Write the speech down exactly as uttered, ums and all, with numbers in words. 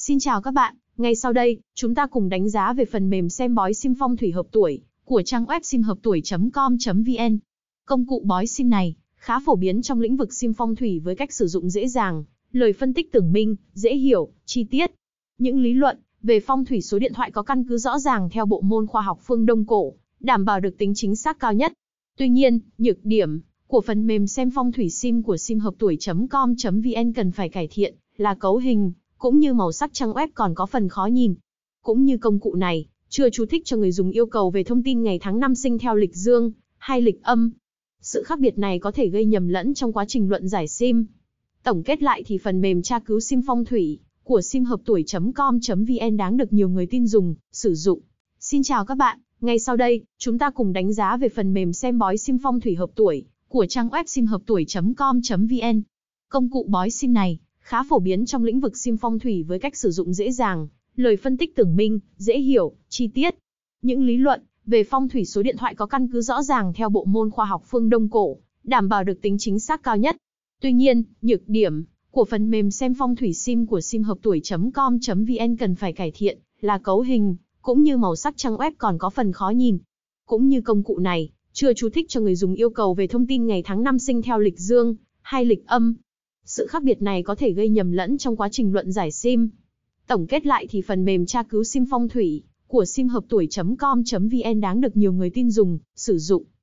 Xin chào các bạn, ngay sau đây, chúng ta cùng đánh giá về phần mềm xem bói sim phong thủy hợp tuổi của trang web sim hợp tuổi chấm com chấm vn. Công cụ bói sim này khá phổ biến trong lĩnh vực sim phong thủy với cách sử dụng dễ dàng, lời phân tích tường minh, dễ hiểu, chi tiết. Những lý luận về phong thủy số điện thoại có căn cứ rõ ràng theo bộ môn khoa học phương Đông cổ, đảm bảo được tính chính xác cao nhất. Tuy nhiên, nhược điểm của phần mềm xem phong thủy sim của sim hợp tuổi chấm com chấm vn cần phải cải thiện là cấu hình, cũng như màu sắc trang web còn có phần khó nhìn. Cũng như công cụ này, chưa chú thích cho người dùng yêu cầu về thông tin ngày tháng năm sinh theo lịch dương hay lịch âm. Sự khác biệt này có thể gây nhầm lẫn trong quá trình luận giải sim. Tổng kết lại thì phần mềm tra cứu sim phong thủy của sim hợp tuổi chấm com chấm vn đáng được nhiều người tin dùng, sử dụng. Xin chào các bạn, ngay sau đây, chúng ta cùng đánh giá về phần mềm xem bói sim phong thủy hợp tuổi của trang web sim hợp tuổi chấm com chấm vn. Công cụ bói sim này khá phổ biến trong lĩnh vực sim phong thủy với cách sử dụng dễ dàng, lời phân tích tường minh, dễ hiểu, chi tiết. Những lý luận về phong thủy số điện thoại có căn cứ rõ ràng theo bộ môn khoa học phương Đông cổ, đảm bảo được tính chính xác cao nhất. Tuy nhiên, nhược điểm của phần mềm xem phong thủy sim của sim hợp tuổi chấm com chấm vn cần phải cải thiện là cấu hình, cũng như màu sắc trang web còn có phần khó nhìn. Cũng như công cụ này, chưa chú thích cho người dùng yêu cầu về thông tin ngày tháng năm sinh theo lịch dương hay lịch âm. Sự khác biệt này có thể gây nhầm lẫn trong quá trình luận giải sim. Tổng kết lại thì phần mềm tra cứu sim phong thủy của sim hợp tuổi chấm com chấm vn đáng được nhiều người tin dùng, sử dụng.